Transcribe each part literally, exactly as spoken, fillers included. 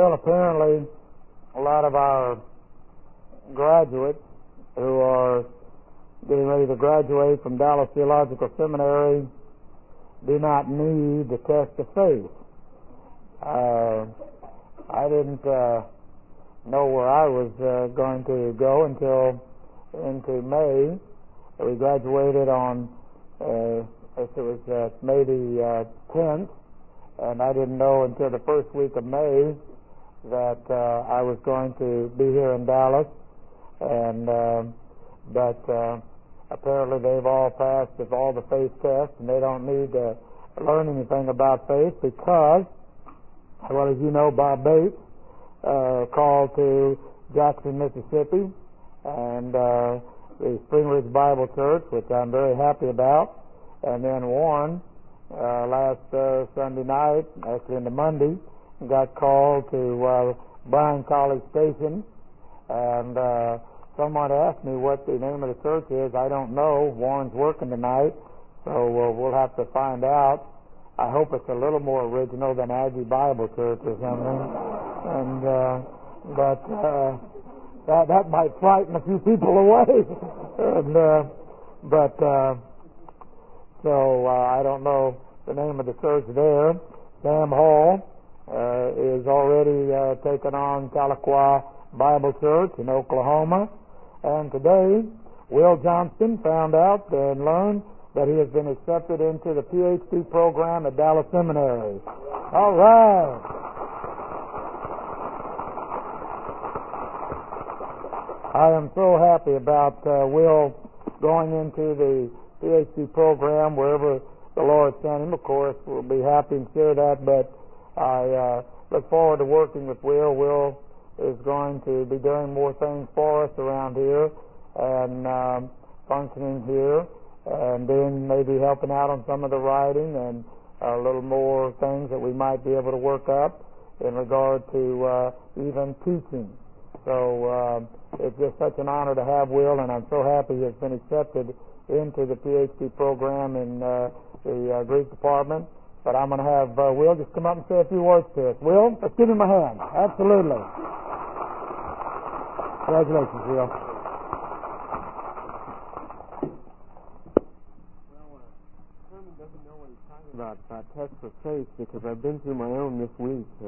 Well, apparently a lot of our graduates who are getting ready to graduate from Dallas Theological Seminary do not need the test of faith. Uh, I didn't uh, know where I was uh, going to go until into May. We graduated on, uh, I guess it was uh, May the uh, tenth, and I didn't know until the first week of May that uh, I was going to be here in Dallas, and uh, but uh, apparently they've all passed with all the faith tests, and they don't need to learn anything about faith because, well, as you know, Bob Bates uh, called to Jackson, Mississippi, and uh, the Spring Ridge Bible Church, which I'm very happy about, and then Warren uh, last uh, Sunday night, actually into Monday, got called to uh, Bryan College Station, and uh, someone asked me what the name of the church is. I don't know. Warren's working tonight, so uh, we'll have to find out. I hope it's a little more original than Aggie Bible Church or something, and uh, but uh, that that might frighten a few people away. and, uh, but uh, so uh, I don't know the name of the church there. Sam Hall Uh, is already uh, taken on Tahlequah Bible Church in Oklahoma. And today, Will Johnston found out and learned that he has been accepted into the P H D program at Dallas Seminary. All right. I am so happy about uh, Will going into the P H D program wherever the Lord sent him. Of course, we'll be happy and share that, but I uh, look forward to working with Will. Will is going to be doing more things for us around here and um, functioning here, and then maybe helping out on some of the writing and a little more things that we might be able to work up in regard to uh, even teaching. So uh, it's just such an honor to have Will, and I'm so happy he has been accepted into the P H D program in uh, the uh, Greek department. But I'm going to have uh, Will just come up and say a few words to us. Will, let's give him a hand. Absolutely. Congratulations, Will. Well, uh, Herman doesn't know what he's talking about, about tests for faith, because I've been through my own this week. Uh,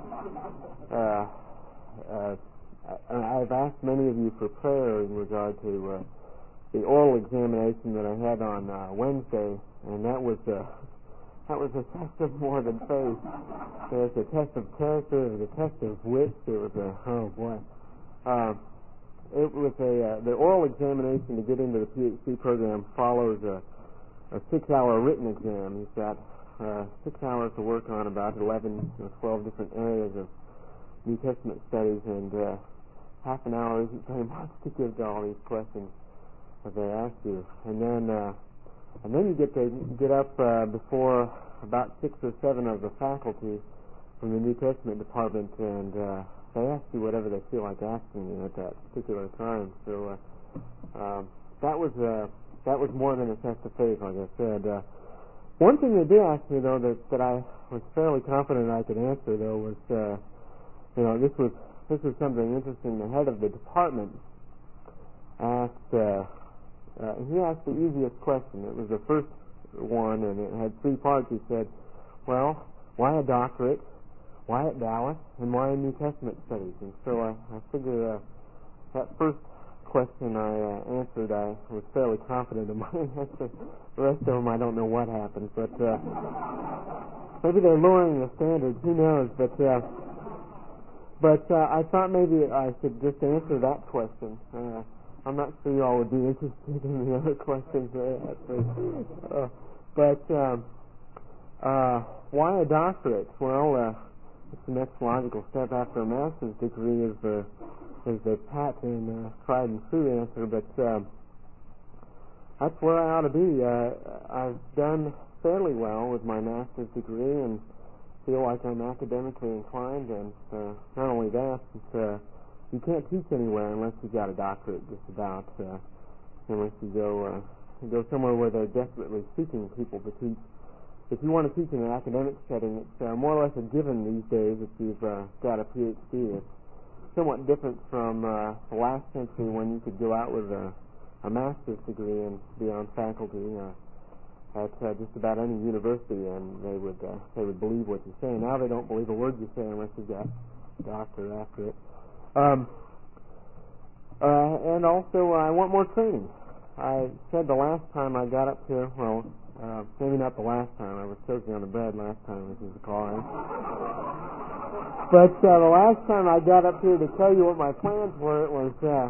uh, uh, I, I've asked many of you for prayer in regard to uh, the oral examination that I had on uh, Wednesday, and that was... Uh, That was a test of more than faith. There was a test of character. There was a test of wit. There was a, oh boy. Uh, it was a, uh, the oral examination to get into the P H D program follows a, a six-hour written exam. You've got uh, six hours to work on about eleven or twelve different areas of New Testament studies, and uh, half an hour isn't very much to give to all these questions that they ask you. And then, uh, And then you get to get up uh, before about six or seven of the faculty from the New Testament department, and uh, they ask you whatever they feel like asking you at that particular time. So uh, um, that was uh, that was more than a test of faith, like I said. Uh, one thing they did ask me, though, that, that I was fairly confident I could answer, though, was uh, you know this was this was something interesting. The head of the department asked. Uh, Uh, he asked the easiest question. It was the first one, and it had three parts. He said, well, why a doctorate? Why at Dallas? And why New Testament studies? And so I, I figured uh, that first question I uh, answered, I was fairly confident in my answer. The rest of them, I don't know what happened. But uh, maybe they're lowering the standards. Who knows? But, uh, but uh, I thought maybe I should just answer that question. Uh, I'm not sure you all would be interested in the other questions there. Uh, but um, uh, why a doctorate? Well, uh, it's the next logical step after a master's degree is the is the pat and uh, tried and true answer. But um, that's where I ought to be. Uh, I've done fairly well with my master's degree and feel like I'm academically inclined. And uh, not only that, but uh, you can't teach anywhere unless you've got a doctorate, just about, uh, unless you go uh, you go somewhere where they're desperately seeking people to teach if you want to teach in an academic setting, it's uh, more or less a given these days if you've uh, got a P H D. It's somewhat different from uh, the last century when you could go out with a, a master's degree and be on faculty uh, at uh, just about any university, and they would uh, they would believe what you say. Now they don't believe a word you say unless you've got doctor after it. Um, uh, and also, uh, I want more training. I said the last time I got up here, well, uh, maybe not the last time. I was choking on the bread last time, as you recall. Right? But uh, the last time I got up here to tell you what my plans were, it was uh,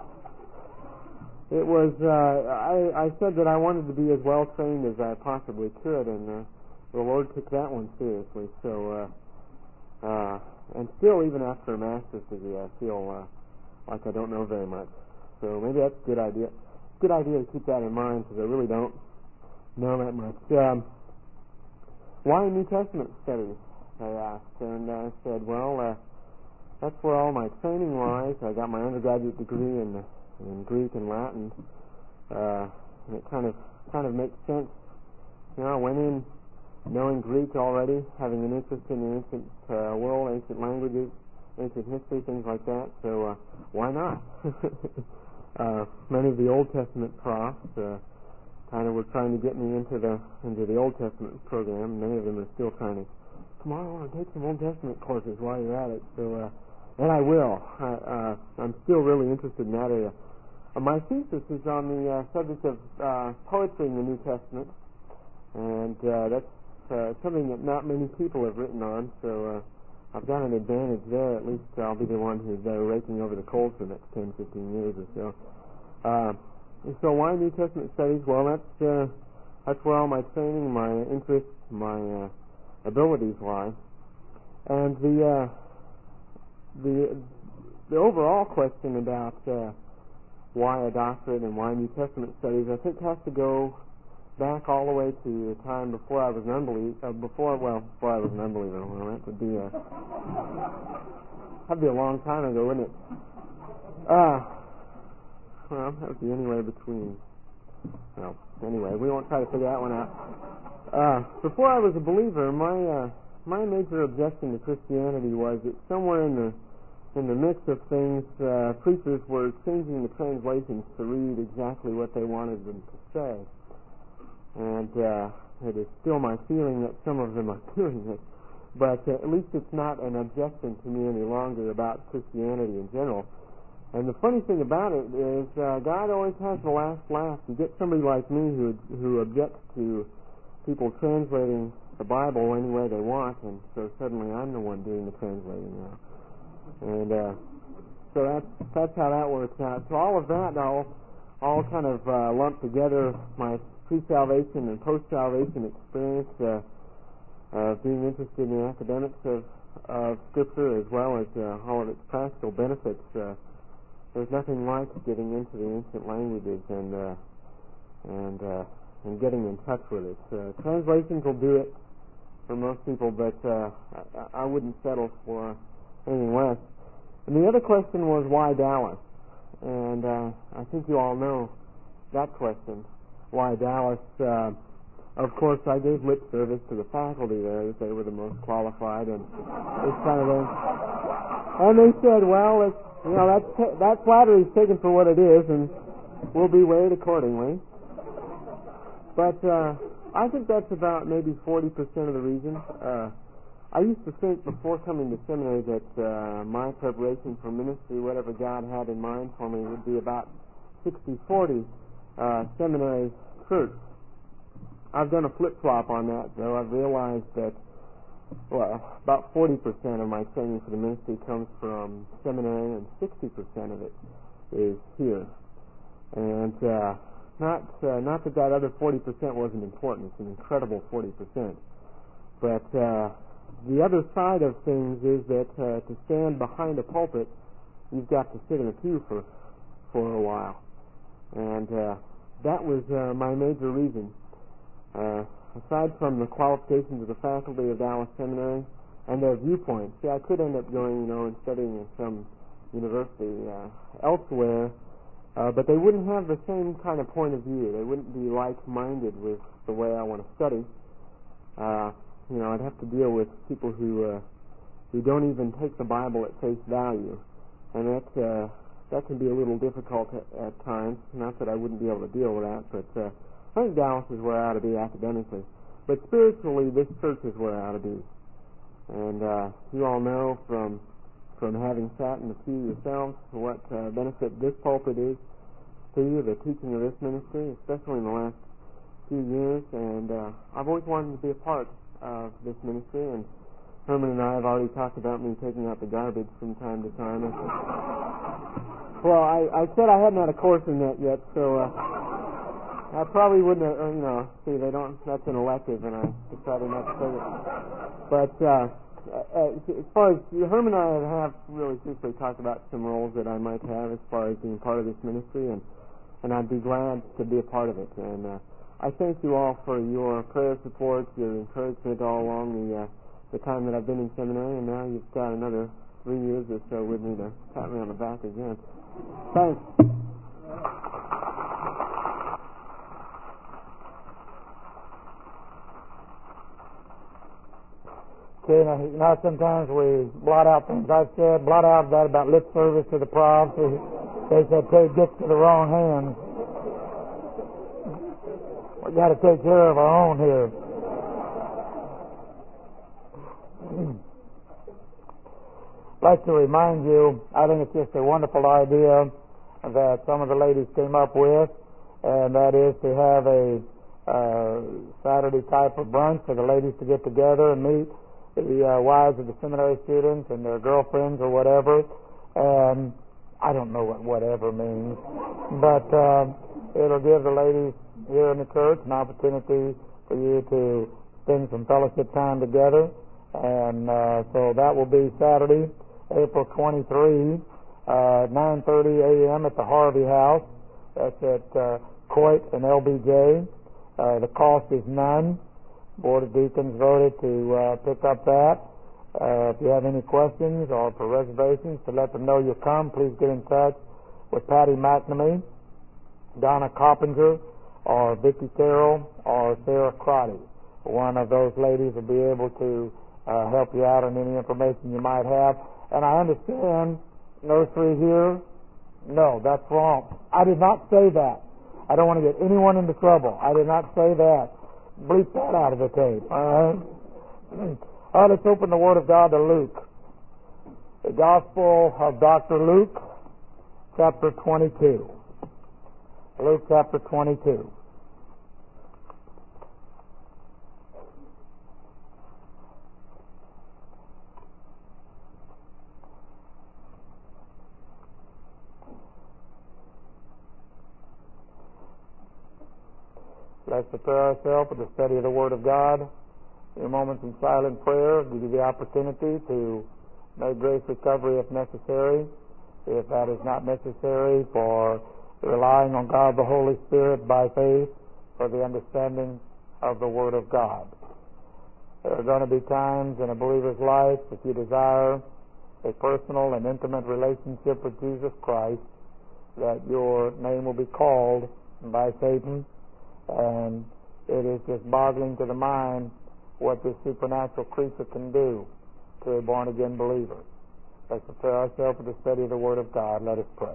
it was uh, I, I said that I wanted to be as well trained as I possibly could, and uh, the Lord took that one seriously. So, uh, uh, and still, even after a master's degree, I feel uh, like I don't know very much. So maybe that's a good idea. Good idea to keep that in mind, because I really don't know that much. Um, why New Testament studies? I asked, and I said, well, uh, that's where all my training lies. I got my undergraduate degree in in Greek and Latin, uh, and it kind of kind of makes sense. You know, I went in knowing Greek already, having an interest in the ancient uh, world, ancient languages, ancient history, things like that. So uh, why not? Uh, many of the Old Testament profs uh, kind of were trying to get me into the into the Old Testament program. Many of them are still trying to, come on, I want to take some Old Testament courses while you're at it. So, uh, and I will. I, uh, I'm still really interested in that area. Uh, my thesis is on the uh, subject of uh, poetry in the New Testament, and uh, that's uh, something that not many people have written on. So uh, I've got an advantage there. At least I'll be the one who's uh, raking over the coals for the next ten, fifteen years or so. Uh, so why New Testament studies? Well, that's uh, that's where all my training, my interests, my uh, abilities lie. And the uh, the the overall question about uh, why a doctorate and why New Testament studies, I think, has to go back all the way to the time before I was an unbeliever. Uh, before, well, before I was an unbeliever. Well, that would be a that'd be a long time ago, wouldn't it? Uh, well, that would be anywhere between. Well, anyway, we won't try to figure that one out. Uh, before I was a believer, my uh, my major objection to Christianity was that somewhere in the in the mix of things, uh, preachers were changing the translations to read exactly what they wanted them to say. And uh, it is still my feeling that some of them are doing it. But uh, at least it's not an objection to me any longer about Christianity in general. And the funny thing about it is uh, God always has the last laugh. You get somebody like me who who objects to people translating the Bible any way they want, and so suddenly I'm the one doing the translating now. And uh, so that's that's how that works out. So all of that all all kind of uh, lumped together, my pre-salvation and post-salvation experience, uh, uh, being interested in the academics of, of Scripture as well as uh, all of its practical benefits. Uh, there's nothing like getting into the ancient languages and uh, and uh, and getting in touch with it. Uh, translations will do it for most people, but uh, I, I wouldn't settle for anything less. And the other question was, why Dallas? And uh, I think you all know that question. Why Dallas? Uh, of course, I gave lip service to the faculty there, that they were the most qualified, and this kind of thing. And they said, well, it's, you know, that's, that flattery is taken for what it is, and will be weighed accordingly. But uh, I think that's about maybe forty percent of the reason. Uh, I used to think before coming to seminary that uh, my preparation for ministry, whatever God had in mind for me, would be about sixty forty uh, seminary church. I've done a flip-flop on that, though. I've realized that, well, about forty percent of my training for the ministry comes from seminary, and sixty percent of it is here. And uh, not uh, not that that other forty percent wasn't important. It's an incredible forty percent. But uh, the other side of things is that uh, to stand behind a pulpit, you've got to sit in a pew for for a while. And uh, that was uh, my major reason. Uh, aside from the qualifications of the faculty of Dallas Seminary and their viewpoints, see, I could end up going, you know, and studying in some university uh, elsewhere, uh, but they wouldn't have the same kind of point of view. They wouldn't be like-minded with the way I want to study. uh, you know, I'd have to deal with people who uh, who don't even take the Bible at face value, and that uh, that can be a little difficult at, at times. Not that I wouldn't be able to deal with that, but uh, I think Dallas is where I ought to be academically. But spiritually, this church is where I ought to be. And uh, you all know from from having sat in the pew yourselves what uh, benefit this pulpit is to you, the teaching of this ministry, especially in the last few years. And uh, I've always wanted to be a part of this ministry, and Herman and I have already talked about me taking out the garbage from time to time. Well, I, I said I hadn't had a course in that yet, so uh, I probably wouldn't have, uh, you know, see, they don't, that's an elective, and I decided not to take it. But uh, uh, as far as, Herman and I have really seriously talked about some roles that I might have as far as being part of this ministry, and, and I'd be glad to be a part of it. And uh, I thank you all for your prayer support, your encouragement all along the uh, the time that I've been in seminary, and now you've got another three years or so with me to pat me on the back again. Thanks. Okay, now, you know, sometimes we blot out things I've said, blot out that about lip service to the prof. They said, "Hey, gets to the wrong hands." We got to take care of our own here. I'd like to remind you, I think it's just a wonderful idea that some of the ladies came up with, and that is to have a uh, Saturday type of brunch for the ladies to get together and meet the uh, wives of the seminary students and their girlfriends or whatever. And I don't know what whatever means, but uh, it'll give the ladies here in the church an opportunity for you to spend some fellowship time together. And uh, so that will be Saturday, April twenty-third, uh, nine thirty a.m. at the Harvey House. That's at uh, Coit and L B J. Uh, the cost is none. Board of Deacons voted to uh, pick up that. Uh, if you have any questions or for reservations to let them know you'll come, please get in touch with Patty McNamee, Donna Coppinger, or Vicki Carroll, or Sarah Crotty. One of those ladies will be able to uh, help you out on any information you might have. And I understand nursery here. No, that's wrong. I did not say that. I don't want to get anyone into trouble. I did not say that. Bleep that out of the tape. All right? All right, let's open the Word of God to Luke. The Gospel of Doctor Luke, chapter twenty-two. Luke chapter twenty-two. Let's prepare ourselves for the study of the Word of God. In a moment in silent prayer, give you the opportunity to make grace recovery if necessary. If that is not necessary, for relying on God the Holy Spirit by faith for the understanding of the Word of God. There are going to be times in a believer's life, if you desire a personal and intimate relationship with Jesus Christ, that your name will be called by Satan. And it is just boggling to the mind what this supernatural creature can do to a born-again believer. Let's prepare ourselves for the study of the Word of God. Let us pray.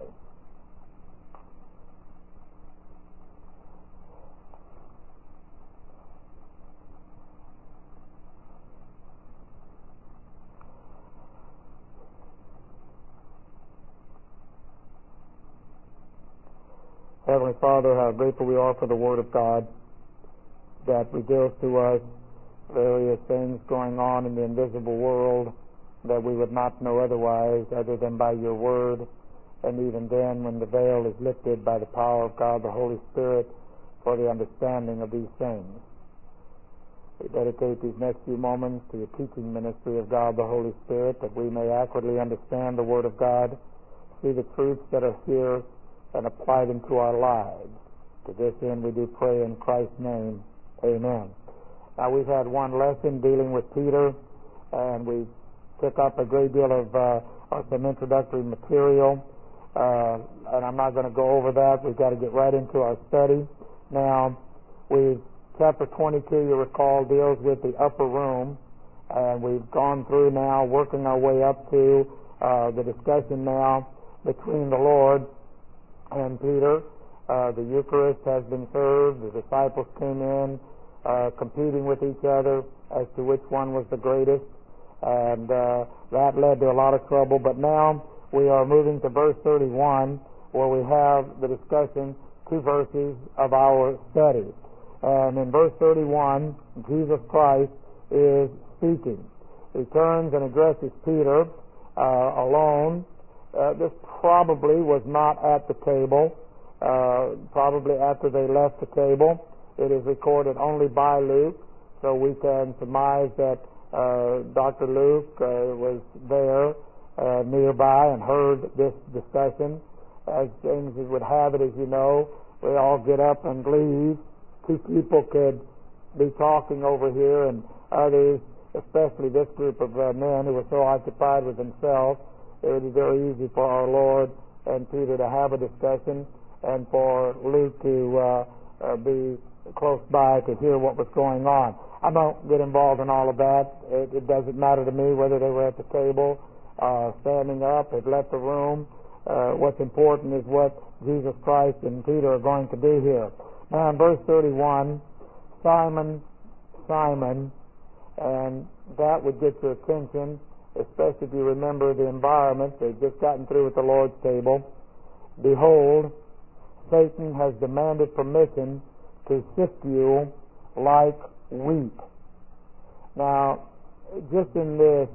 Heavenly Father, how grateful we are for the Word of God that reveals to us various things going on in the invisible world that we would not know otherwise other than by your Word, and even then when the veil is lifted by the power of God the Holy Spirit for the understanding of these things. We dedicate these next few moments to the teaching ministry of God the Holy Spirit, that we may accurately understand the Word of God, see the truths that are here, and apply them to our lives. To this end we do pray in Christ's name. Amen. Now we've had one lesson dealing with Peter, and we took up a great deal of uh, or some introductory material, uh, and I'm not going to go over that. We've got to get right into our study. Now, we've chapter twenty-two, you recall, deals with the upper room, and we've gone through now, working our way up to uh, the discussion now between the Lord and Peter. Uh, the Eucharist has been served. The disciples came in uh, competing with each other as to which one was the greatest, and uh, that led to a lot of trouble. But now we are moving to verse thirty-one, where we have the discussion, two verses of our study. And in verse thirty-one, Jesus Christ is speaking. He turns and addresses Peter uh, alone. Uh, this probably was not at the table, uh, probably after they left the table. It is recorded only by Luke, so we can surmise that uh, Doctor Luke uh, was there uh, nearby and heard this discussion. As things would have it, as you know, we all get up and leave. Two people could be talking over here, and others, especially this group of uh, men who were so occupied with themselves, it would be very easy for our Lord and Peter to have a discussion, and for Luke to uh, uh, be close by to hear what was going on. I don't get involved in all of that. It, it doesn't matter to me whether they were at the table, uh, standing up, had left the room. Uh, what's important is what Jesus Christ and Peter are going to do here. Now in verse thirty-one, Simon, Simon, and that would get your attention, especially if you remember the environment. They've just gotten through with the Lord's table. Behold, Satan has demanded permission to sift you like wheat. Now, just in this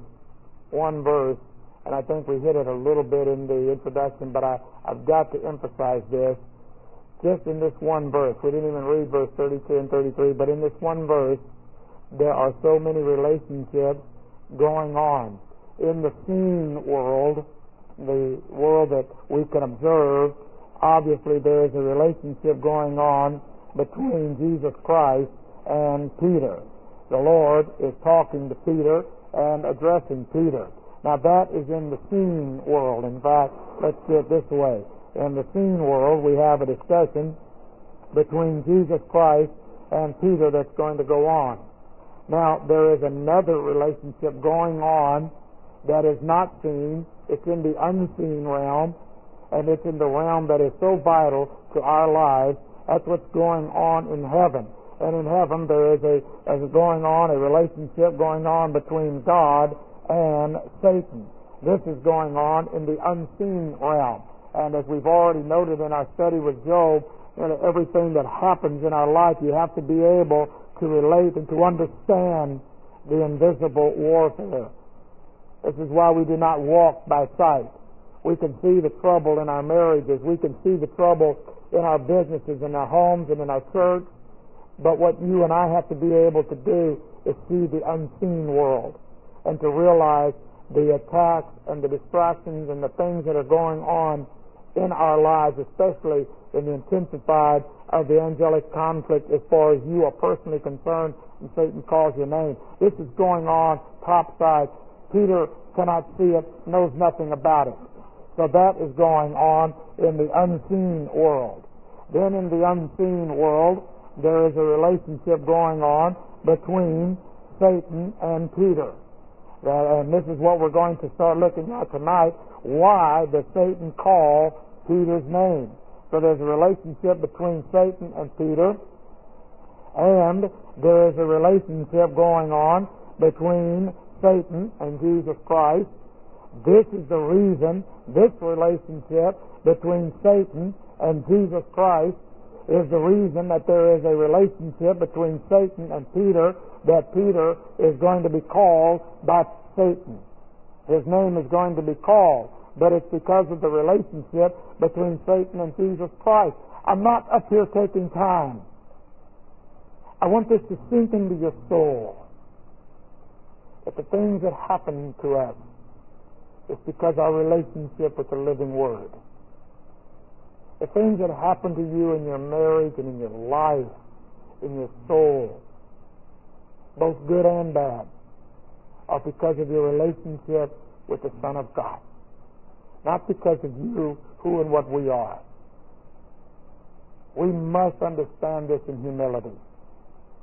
one verse, and I think we hit it a little bit in the introduction, but I, I've got to emphasize this. Just in this one verse, we didn't even read verse thirty-two and thirty-three, but in this one verse, there are so many relationships going on. In the seen world, the world that we can observe, obviously there is a relationship going on between Jesus Christ and Peter. The Lord is talking to Peter and addressing Peter. Now that is in the seen world. In fact, let's do it this way. In the seen world, we have a discussion between Jesus Christ and Peter that's going to go on. Now, there is another relationship going on that is not seen. It's in the unseen realm, and it's in the realm that is so vital to our lives. That's what's going on in heaven. And in heaven, there is a, is going on, a relationship going on between God and Satan. This is going on in the unseen realm. And as we've already noted in our study with Job, you know, everything that happens in our life, you have to be able to relate and to understand the invisible warfare. This is why we do not walk by sight. We can see the trouble in our marriages. We can see the trouble in our businesses, in our homes, and in our church. But what you and I have to be able to do is see the unseen world and to realize the attacks and the distractions and the things that are going on in our lives, especially in the intensified of the angelic conflict as far as you are personally concerned and Satan calls your name. This is going on topside. Peter cannot see it, knows nothing about it. So that is going on in the unseen world. Then in the unseen world, there is a relationship going on between Satan and Peter. And this is what we're going to start looking at tonight. Why does Satan call Peter's name? So there's a relationship between Satan and Peter, and there is a relationship going on between Satan and Jesus Christ. This is the reason, this relationship between Satan and Jesus Christ is the reason that there is a relationship between Satan and Peter, that Peter is going to be called by Satan. His name is going to be called, but it's because of the relationship between Satan and Jesus Christ. I'm not up here taking time. I want this to sink into your soul. That the things that happen to us is because our relationship with the living Word. The things that happen to you in your marriage and in your life, in your soul, both good and bad, are because of your relationship with the Son of God. Not because of you, who and what we are. We must understand this in humility.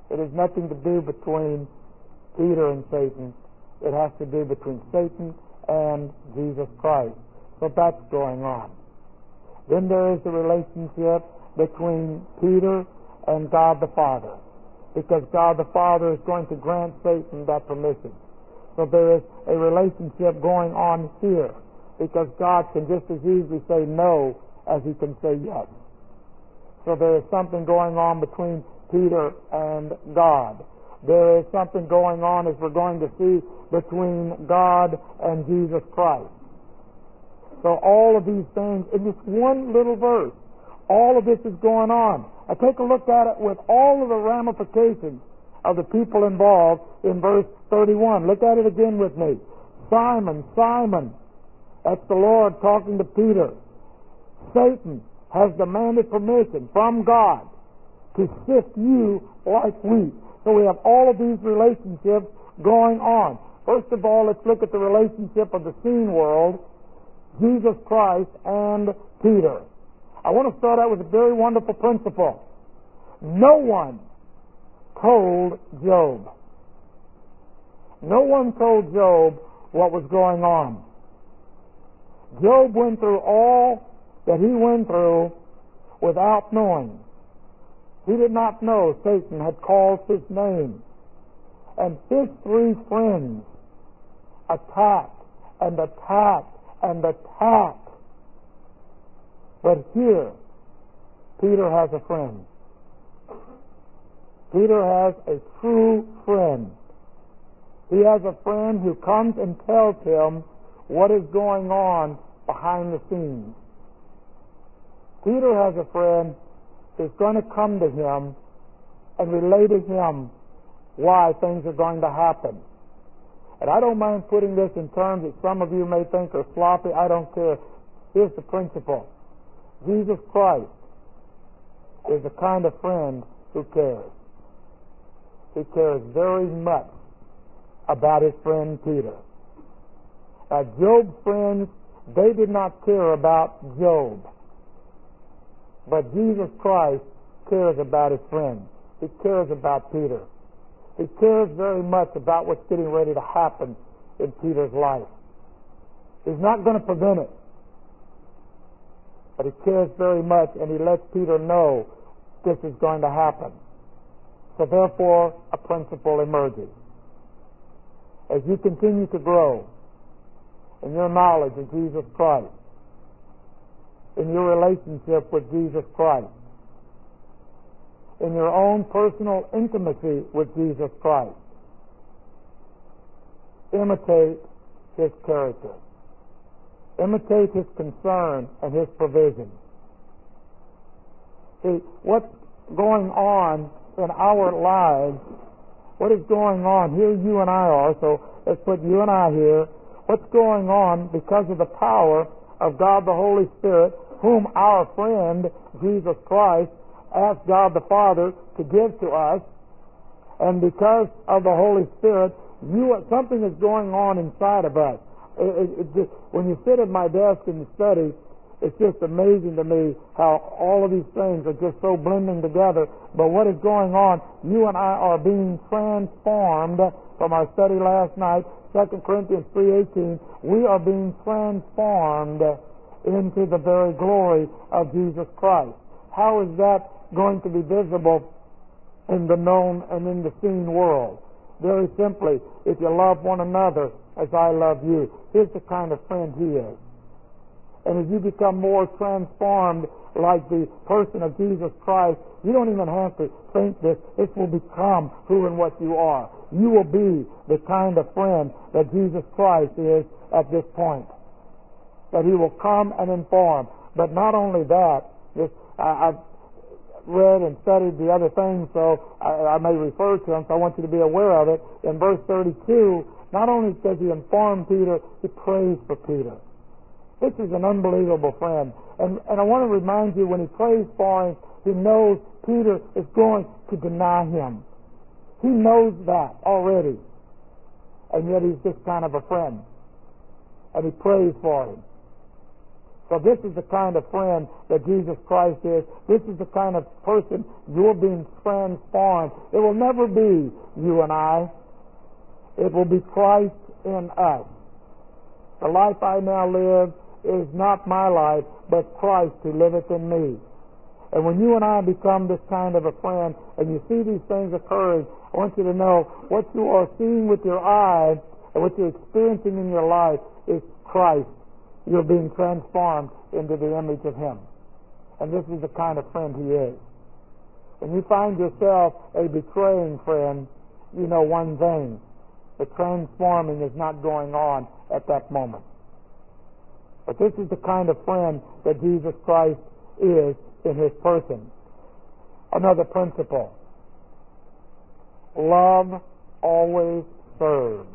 It has nothing to do between Peter and Satan. It has to do between Satan and Jesus Christ. So that's going on. Then there is a relationship between Peter and God the Father, because God the Father is going to grant Satan that permission. So there is a relationship going on here, because God can just as easily say no as he can say yes. So there is something going on between Peter and God. There is something going on, as we're going to see, between God and Jesus Christ. So all of these things, in this one little verse, all of this is going on. I take a look at it with all of the ramifications of the people involved in verse thirty-one. Look at it again with me. Simon, Simon, that's the Lord talking to Peter. Satan has demanded permission from God to sift you like wheat. So we have all of these relationships going on. First of all, let's look at the relationship of the seen world, Jesus Christ and Peter. I want to start out with a very wonderful principle. No one told Job. No one told Job what was going on. Job went through all that he went through without knowing. He did not know Satan had called his name. And his three friends attacked and attacked and attacked. But here, Peter has a friend. Peter has a true friend. He has a friend who comes and tells him what is going on behind the scenes. Peter has a friend who's going to come to him and relay to him why things are going to happen. And I don't mind putting this in terms that some of you may think are sloppy. I don't care. Here's the principle. Jesus Christ is the kind of friend who cares. He cares very much about his friend Peter. Now, Job's friends, they did not care about Job. But Jesus Christ cares about his friend. He cares about Peter. He cares very much about what's getting ready to happen in Peter's life. He's not going to prevent it. But he cares very much, and he lets Peter know this is going to happen. So therefore, a principle emerges. As you continue to grow in your knowledge of Jesus Christ, in your relationship with Jesus Christ, in your own personal intimacy with Jesus Christ, imitate his character. Imitate his concern and his provision. See, what's going on in our lives, what is going on, here you and I are, so let's put you and I here, what's going on because of the power of God the Holy Spirit, whom our friend, Jesus Christ, asked God the Father to give to us, and because of the Holy Spirit, you something is going on inside of us. It, it, it just, when you sit at my desk and you study, it's just amazing to me how all of these things are just so blending together. But what is going on, you and I are being transformed from our study last night, Second Corinthians three eighteen. We are being transformed into the very glory of Jesus Christ. How is that going to be visible in the known and in the seen world? Very simply, if you love one another as I love you. Here's the kind of friend he is. And as you become more transformed like the person of Jesus Christ, you don't even have to think this. This will become who and what you are. You will be the kind of friend that Jesus Christ is at this point. That he will come and inform. But not only that, this, I, I've read and studied the other things, so I, I may refer to them, so I want you to be aware of it. In verse thirty-two, not only does he inform Peter, he prays for Peter. This is an unbelievable friend. And, and I want to remind you, when he prays for him, he knows Peter is going to deny him. He knows that already. And yet he's this kind of a friend. And he prays for him. So this is the kind of friend that Jesus Christ is. This is the kind of person you're being transformed. It will never be you and I. It will be Christ in us. The life I now live is not my life, but Christ who liveth in me. And when you and I become this kind of a friend, and you see these things occurring, I want you to know what you are seeing with your eye and what you're experiencing in your life is Christ. You're being transformed into the image of Him. And this is the kind of friend He is. When you find yourself a betraying friend, you know one thing. The transforming is not going on at that moment. But this is the kind of friend that Jesus Christ is in His person. Another principle. Love always serves.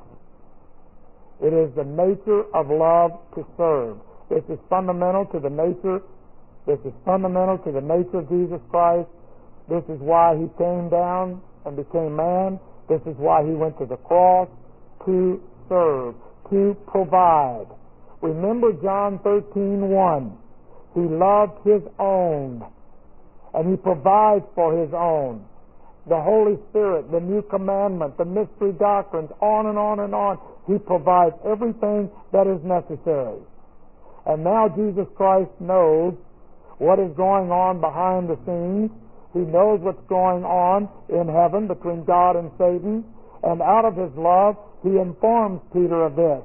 It is the nature of love to serve. This is fundamental to the nature. This is fundamental to the nature of Jesus Christ. This is why He came down and became man. This is why He went to the cross, to serve, to provide. Remember John thirteen one. He loved His own, and He provides for His own. The Holy Spirit, the new commandment, the mystery doctrines, on and on and on. He provides everything that is necessary. And now Jesus Christ knows what is going on behind the scenes. He knows what's going on in heaven between God and Satan. And out of His love, He informs Peter of this.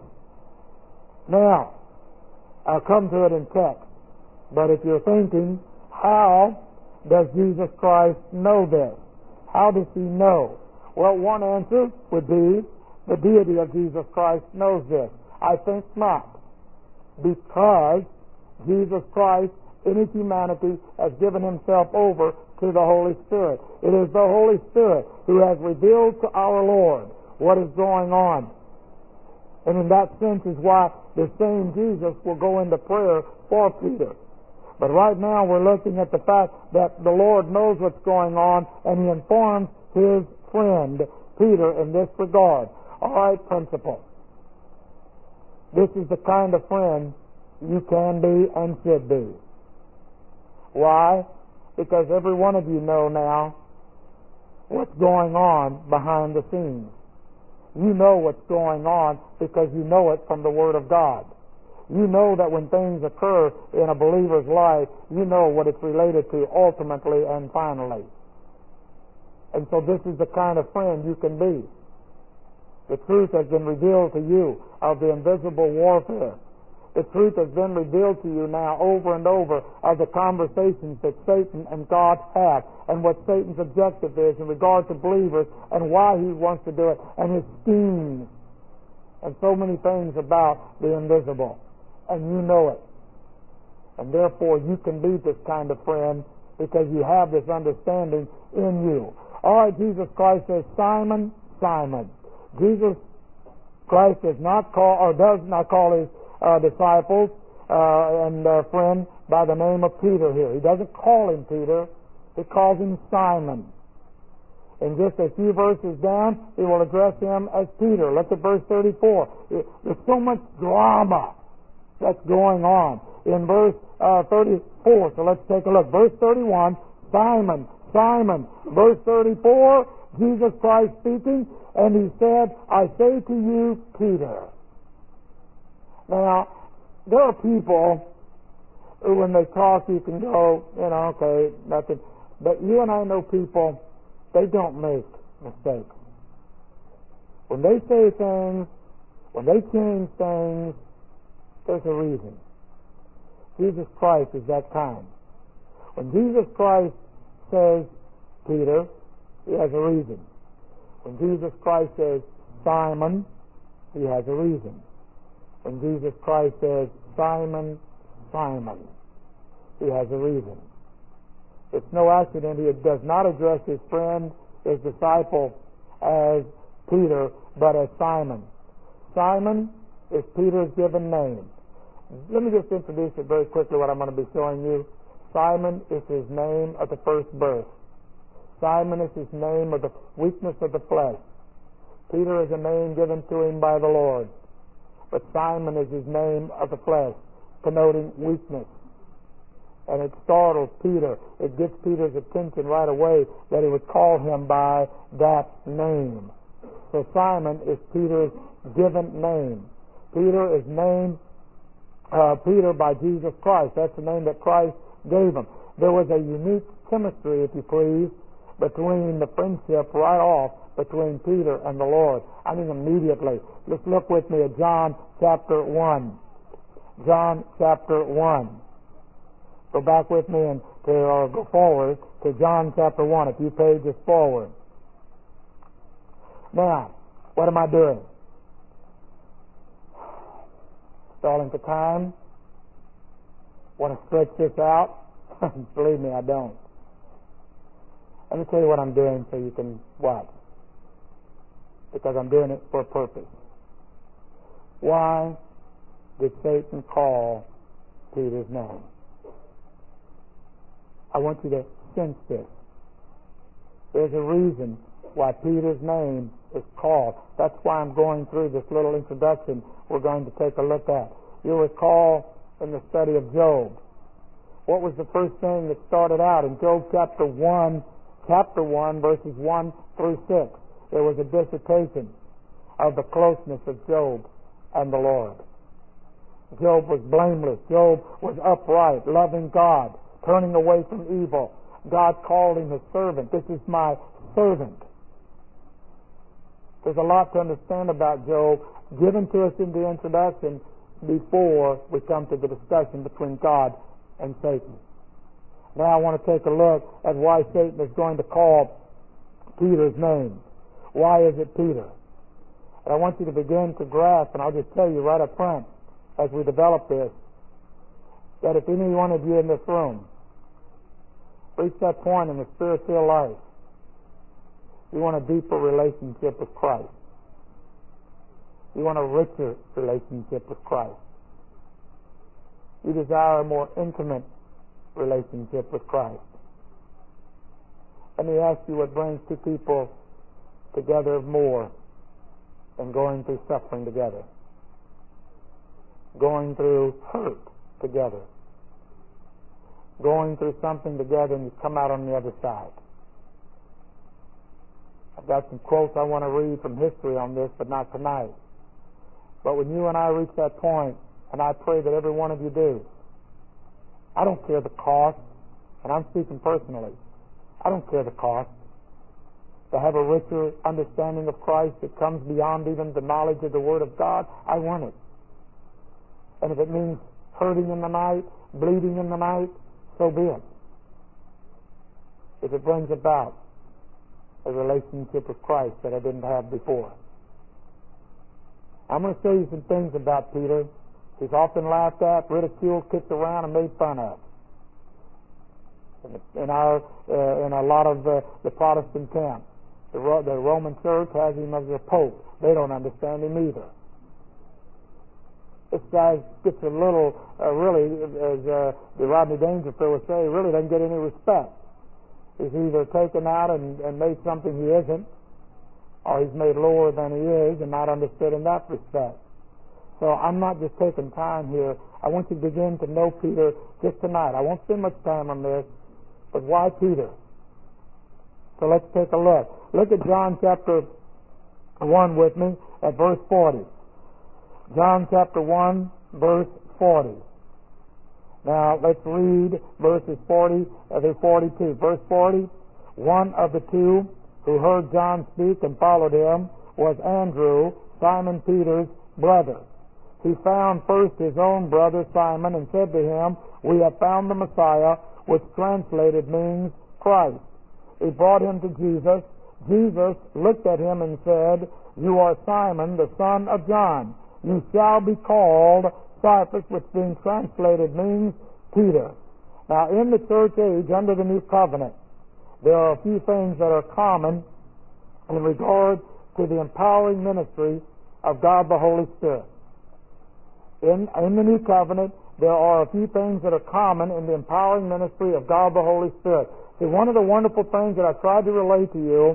Now, I'll come to it in text. But if you're thinking, how does Jesus Christ know this? How does He know? Well, one answer would be the deity of Jesus Christ knows this. I think not. Because Jesus Christ, in His humanity, has given Himself over to the Holy Spirit. It is the Holy Spirit who has revealed to our Lord what is going on. And in that sense is why the same Jesus will go into prayer for Peter. But right now we're looking at the fact that the Lord knows what's going on, and He informs His friend Peter in this regard. All right, principle. This is the kind of friend you can be and should be. Why? Because every one of you know now what's going on behind the scenes. You know what's going on because you know it from the Word of God. You know that when things occur in a believer's life, you know what it's related to ultimately and finally. And so this is the kind of friend you can be. The truth has been revealed to you of the invisible warfare. The truth has been revealed to you now over and over of the conversations that Satan and God have, and what Satan's objective is in regard to believers, and why he wants to do it, and his schemes, and so many things about the invisible. And you know it. And therefore you can be this kind of friend because you have this understanding in you. All right, Jesus Christ says, Simon, Simon. Jesus Christ does not call, or does not call His uh, disciples uh, and uh, friend by the name of Peter here. He doesn't call him Peter. He calls him Simon. In just a few verses down, He will address him as Peter. Look at verse thirty-four. There's so much drama that's going on in verse uh, thirty-four. So let's take a look. Verse thirty-one, Simon, Simon. Verse thirty-four, Jesus Christ speaking, and He said, I say to you, Peter. Now, there are people who, when they talk, you can go, you know, okay, nothing. But you and I know people, they don't make mistakes. When they say things, when they change things, there's a reason. Jesus Christ is that kind. When Jesus Christ says, Peter, He has a reason. When Jesus Christ says, Simon, He has a reason. When Jesus Christ says, Simon, Simon, He has a reason. It's no accident He does not address His friend, His disciple, as Peter, but as Simon. Simon is Peter's given name. Let me just introduce it very quickly, what I'm going to be showing you. Simon is his name of the first birth. Simon is his name of the weakness of the flesh. Peter is a name given to him by the Lord. But Simon is his name of the flesh. connoting weakness. And it startles Peter. It gets Peter's attention right away that he would call him by that name. So Simon is Peter's given name. Peter is named uh, Peter by Jesus Christ. That's the name that Christ gave him. There was a unique chemistry, if you please, between the friendship right off between Peter and the Lord. I mean immediately. Let's look with me at John chapter one. John chapter one. Go back with me and to, or go forward to John chapter one, a few pages forward. Now, what am I doing? Stalling for time? Want to stretch this out? Believe me, I don't. Let me tell you what I'm doing so you can watch. Because I'm doing it for a purpose. Why did Satan call Peter's name? I want you to sense this. There's a reason why Peter's name is called. That's why I'm going through this little introduction we're going to take a look at. You'll recall in the study of Job, what was the first thing that started out in Job chapter one, chapter one, verses one through six? There was a dissertation of the closeness of Job and the Lord. Job was blameless. Job was upright, loving God, turning away from evil. God called him his servant. This is my servant. There's a lot to understand about Job given to us in the introduction before we come to the discussion between God and Satan. Now I want to take a look at why Satan is going to call Peter's name. Why is it Peter? And I want you to begin to grasp, and I'll just tell you right up front as we develop this, that if any one of you in this room reach that point in the spiritual life, you want a deeper relationship with Christ. You want a richer relationship with Christ. You desire a more intimate relationship with Christ. Let me ask you what brings two people together more than going through suffering together, going through hurt together, going through something together and you come out on the other side. I've got some quotes I want to read from history on this, but not tonight. But when you and I reach that point, and I pray that every one of you do, I don't care the cost, and I'm speaking personally, I don't care the cost. To have a richer understanding of Christ that comes beyond even the knowledge of the Word of God, I want it. And if it means hurting in the night, bleeding in the night, so be it. If it brings about a relationship with Christ that I didn't have before. I'm going to show you some things about Peter. He's often laughed at, ridiculed, kicked around, and made fun of. In our, uh, in a lot of uh, the Protestant camp, the, Ro- the Roman Church has him as their Pope. They don't understand him either. This guy gets a little, uh, really, as uh, the Rodney Dangerfield would say, he really doesn't get any respect. He's either taken out and, and made something he isn't, or he's made lower than he is and not understood in that respect. So I'm not just taking time here. I want you to begin to know Peter just tonight. I won't spend much time on this, but why Peter? So let's take a look. Look at John chapter one with me at verse forty. John chapter one, verse forty. Now let's read verses forty through forty-two. Verse forty, one of the two who heard John speak and followed him was Andrew, Simon Peter's brother. He found first his own brother Simon and said to him, "We have found the Messiah," which translated means Christ. He brought him to Jesus. Jesus looked at him and said, "You are Simon, the son of John. You shall be called Cephas," which being translated means Peter. Now, in the church age, under the new covenant, there are a few things that are common in regard to the empowering ministry of God the Holy Spirit. In, in the new covenant, there are a few things that are common in the empowering ministry of God the Holy Spirit. See, one of the wonderful things that I tried to relate to you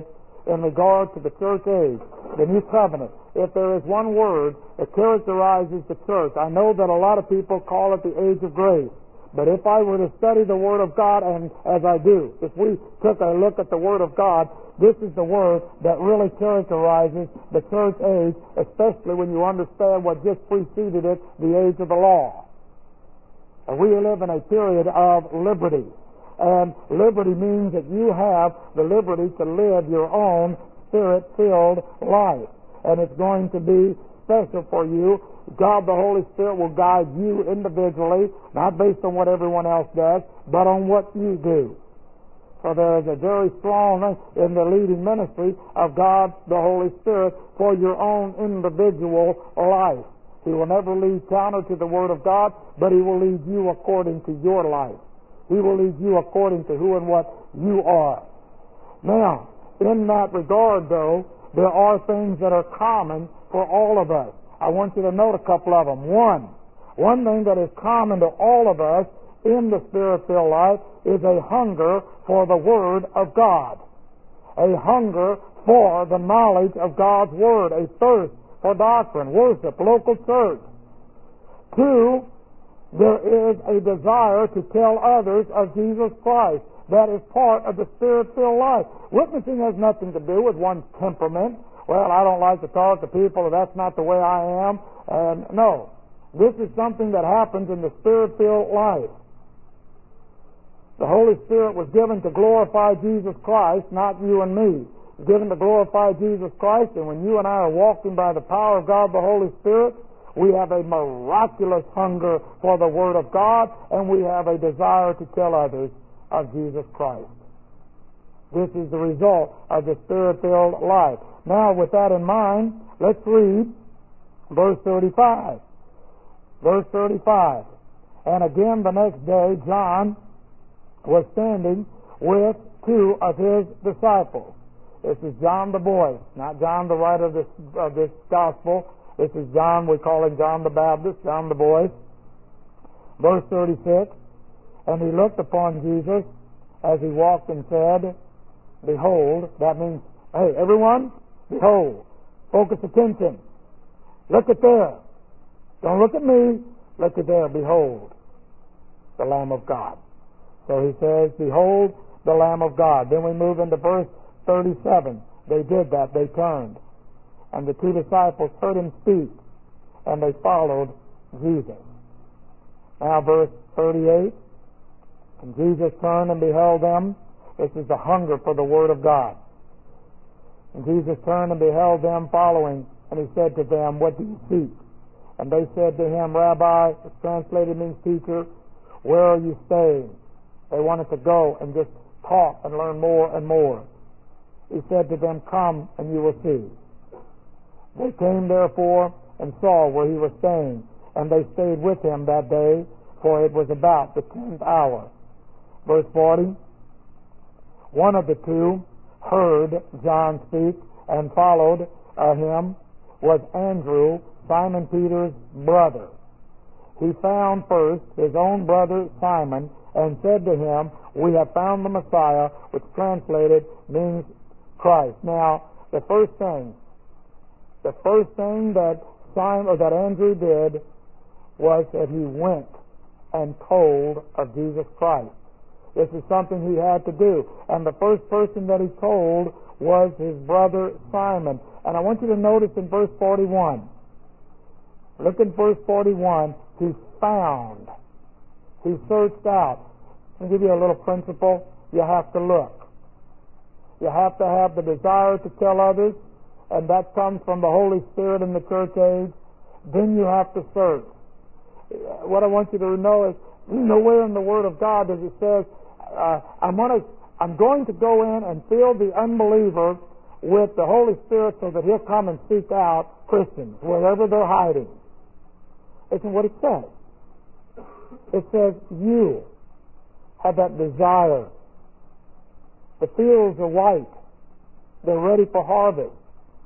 in regard to the church age, the new covenant. If there is one word that characterizes the church, I know that a lot of people call it the age of grace. But if I were to study the Word of God, and as I do, if we took a look at the Word of God, this is the word that really characterizes the church age, especially when you understand what just preceded it, the age of the law. And we live in a period of liberty. And liberty means that you have the liberty to live your own Spirit-filled life. And it's going to be special for you. God, the Holy Spirit, will guide you individually, not based on what everyone else does, but on what you do. So there is a very strong in the leading ministry of God, the Holy Spirit, for your own individual life. He will never lead counter to the Word of God, but He will lead you according to your life. He will lead you according to who and what you are. Now, in that regard, though, there are things that are common for all of us. I want you to note a couple of them. One, one thing that is common to all of us in the Spirit-filled life is a hunger for the Word of God. A hunger for the knowledge of God's Word. A thirst for doctrine, worship, local church. Two, there is a desire to tell others of Jesus Christ. That is part of the Spirit-filled life. Witnessing has nothing to do with one's temperament. Well, I don't like to talk to people, or that's not the way I am. And no, this is something that happens in the Spirit-filled life. The Holy Spirit was given to glorify Jesus Christ, not you and me. He was given to glorify Jesus Christ, and when you and I are walking by the power of God, the Holy Spirit, we have a miraculous hunger for the Word of God, and we have a desire to tell others of Jesus Christ. This is the result of the Spirit-filled life. Now, with that in mind, let's read verse thirty-five. Verse thirty-five. And again the next day, John was standing with two of his disciples. This is John the boy, not John the writer of this, of this gospel. This is John, we call him John the Baptist, John the boy. Verse thirty-six. And he looked upon Jesus as he walked and said, Behold, that means, hey, everyone, behold, focus attention. Look at there. Don't look at me. Look at there. Behold, the Lamb of God. So he says, Behold, the Lamb of God. Then we move into verse thirty-seven. They did that. They turned. And the two disciples heard him speak, and they followed Jesus. Now verse thirty-eight. And Jesus turned and beheld them. This is the hunger for the Word of God. And Jesus turned and beheld them following, and he said to them, What do you seek? And they said to him, Rabbi, which translated means teacher, where are you staying? They wanted to go and just talk and learn more and more. He said to them, Come and you will see. They came therefore and saw where he was staying, and they stayed with him that day, for it was about the tenth hour. Verse forty. One of the two heard John speak and followed uh, him was Andrew, Simon Peter's brother. He found first his own brother Simon and said to him, We have found the Messiah, which translated means Christ. Now, the first thing, the first thing that Simon or that Andrew did was that he went and told of Jesus Christ. This is something he had to do. And the first person that he told was his brother Simon. And I want you to notice in verse forty-one. Look in verse forty-one. He found. He searched out. I'll give you a little principle. You have to look. You have to have the desire to tell others, and that comes from the Holy Spirit in the church age. Then you have to search. What I want you to know is, nowhere in the Word of God does it say, uh, I'm, gonna, I'm going to go in and fill the unbeliever with the Holy Spirit so that he'll come and seek out Christians wherever they're hiding. Isn't what it says. It says you have that desire. The fields are white. They're ready for harvest.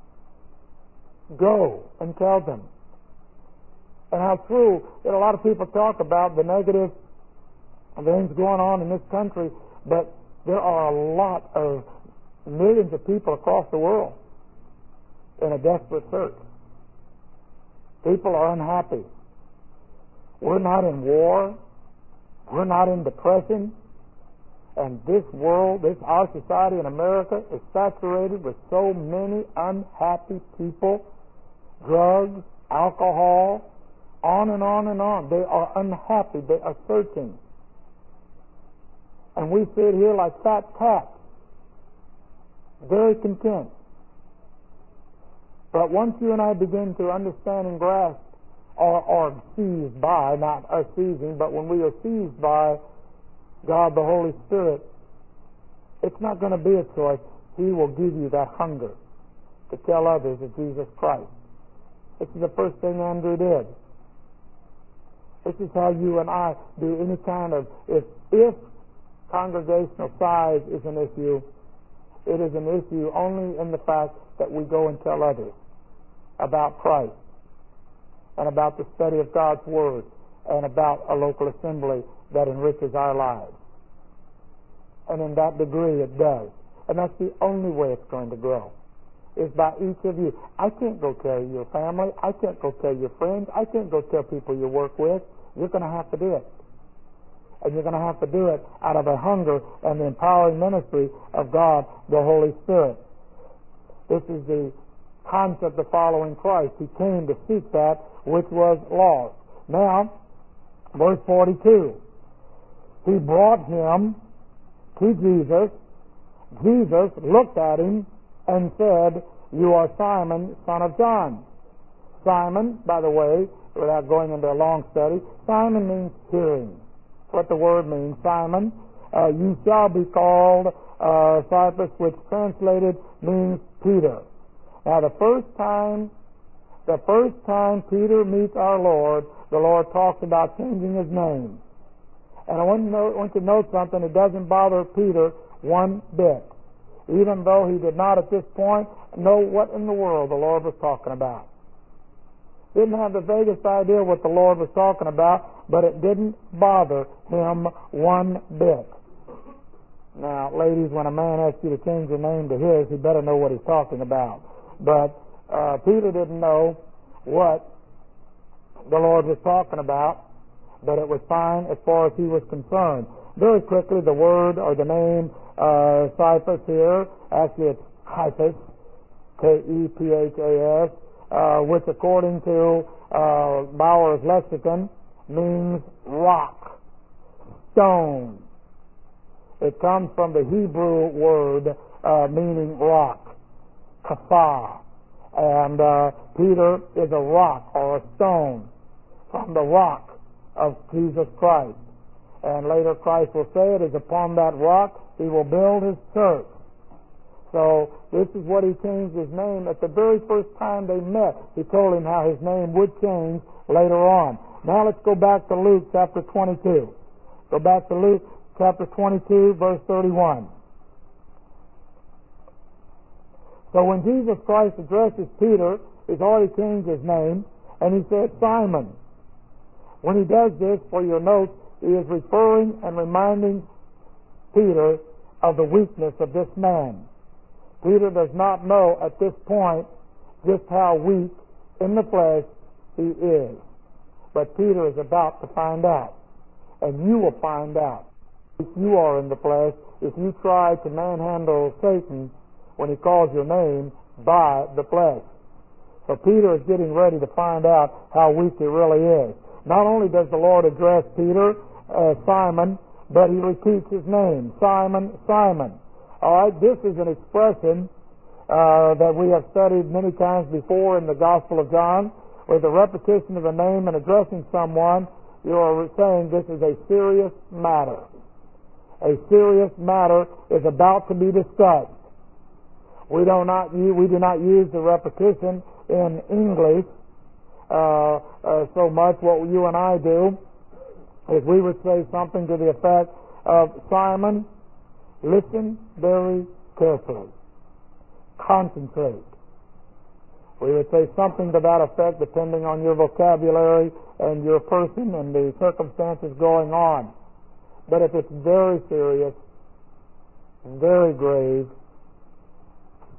Go and tell them. And how true that a lot of people talk about the negative things going on in this country, but there are a lot of millions of people across the world in a desperate search. People are unhappy. We're not in war. We're not in depression. And this world, this our society in America is saturated with so many unhappy people, drugs, alcohol, on and on and on. They are unhappy. They are searching. And we sit here like fat cats, very content. But once you and I begin to understand and grasp, or, or seized by, not us seizing, but when we are seized by God the Holy Spirit, it's not going to be a choice. He will give you that hunger to tell others of Jesus Christ. This is the first thing Andrew did. This is how you and I do any kind of, if, if congregational size is an issue, it is an issue only in the fact that we go and tell others about Christ and about the study of God's Word and about a local assembly that enriches our lives. And in that degree it does. And that's the only way it's going to grow, is by each of you. I can't go tell your family. I can't go tell your friends. I can't go tell people you work with. You're going to have to do it. And you're going to have to do it out of the hunger and the empowering ministry of God, the Holy Spirit. This is the concept of following Christ. He came to seek that which was lost. Now, verse forty-two. He brought him to Jesus. Jesus looked at him and said, "You are Simon, son of John." Simon, by the way, without going into a long study, Simon means hearing. That's what the word means. Simon, uh, you shall be called uh, Cephas, which translated means Peter. Now, the first time, the first time Peter meets our Lord, the Lord talks about changing his name. And I want to note, want to note something. It doesn't bother Peter one bit, even though he did not at this point know what in the world the Lord was talking about. Didn't have the vaguest idea what the Lord was talking about, but it didn't bother him one bit. Now, ladies, when a man asks you to change your name to his, he better know what he's talking about. But uh, Peter didn't know what the Lord was talking about, but it was fine as far as he was concerned. Very quickly, the word or the name uh, Cephas here, actually it's Cephas, K E P H A S, uh, which according to uh, Bauer's lexicon means rock, stone. It comes from the Hebrew word uh, meaning rock, kaphah. And uh, Peter is a rock or a stone from the rock of Jesus Christ. And later Christ will say it is upon that rock he will build his church. So this is what he changed his name at the very first time they met. He told him how his name would change later on. Now let's go back to Luke chapter twenty-two. Go back to Luke chapter twenty-two, verse thirty-one. So when Jesus Christ addresses Peter, he's already changed his name, and he said, Simon. When he does this, for your notes, he is referring and reminding Peter of the weakness of this man. Peter does not know at this point just how weak in the flesh he is. But Peter is about to find out. And you will find out if you are in the flesh, if you try to manhandle Satan when he calls your name by the flesh. So Peter is getting ready to find out how weak he really is. Not only does the Lord address Peter as Simon, but he repeats his name, Simon, Simon. All right, this is an expression uh, that we have studied many times before in the Gospel of John. With the repetition of a name and addressing someone, you are saying this is a serious matter. A serious matter is about to be discussed. We do not use, we do not use the repetition in English uh, uh, so much. What you and I do is we would say something to the effect of, Simon, listen very carefully. Concentrate. We would say something to that effect depending on your vocabulary and your person and the circumstances going on. But if it's very serious, very grave,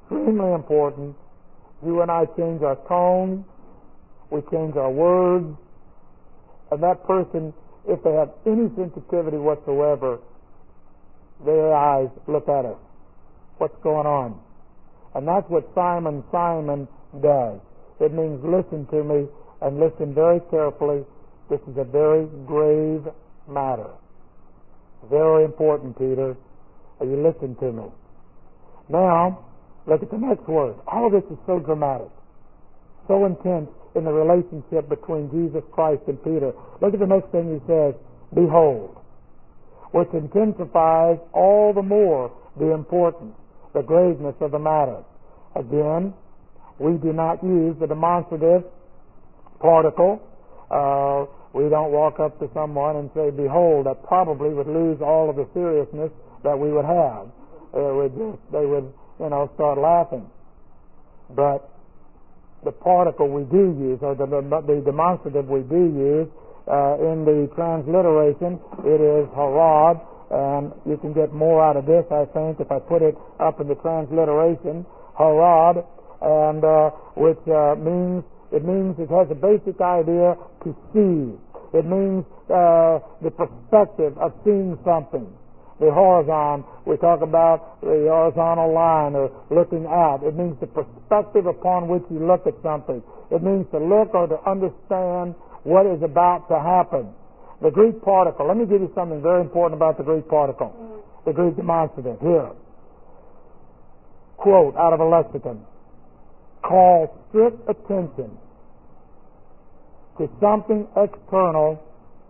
extremely important. You and I change our tone, we change our words, and that person, if they have any sensitivity whatsoever, their eyes look at us. What's going on? And that's what Simon Simon does. It means listen to me and listen very carefully. This is a very grave matter. Very important, Peter. You listen to me. Now, look at the next word. All of this is so dramatic, so intense in the relationship between Jesus Christ and Peter. Look at the next thing he says, behold, which intensifies all the more the importance, the graveness of the matter. Again, we do not use the demonstrative particle. Uh, we don't walk up to someone and say, behold. That probably would lose all of the seriousness that we would have. It would just, they would, you know, start laughing. But the particle we do use, or the, the demonstrative we do use, uh, in the transliteration, it is harad, and you can get more out of this, I think, if I put it up in the transliteration, harad, and uh, which uh, means, it means it has a basic idea to see. It means uh, the perspective of seeing something. The horizon, we talk about the horizontal line or looking out. It means the perspective upon which you look at something. It means to look or to understand what is about to happen. The Greek particle, let me give you something very important about the Greek particle. The Greek demonstrative, here. Quote out of a lexicon. Call strict attention to something external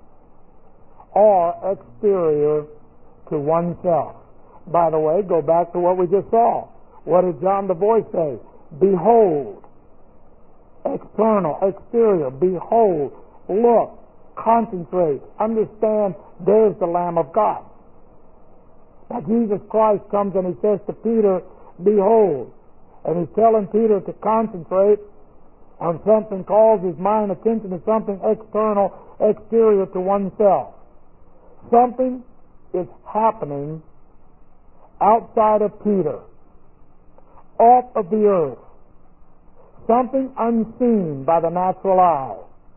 or exterior to oneself. By the way, go back to what we just saw. What did John the Voice say? Behold. External, exterior. Behold. Look. Concentrate. Understand there's the Lamb of God. Now Jesus Christ comes and he says to Peter, behold. And he's telling Peter to concentrate on something, calls his mind attention to something external, exterior to oneself. Something is happening outside of Peter, off of the earth. Something unseen by the natural eye.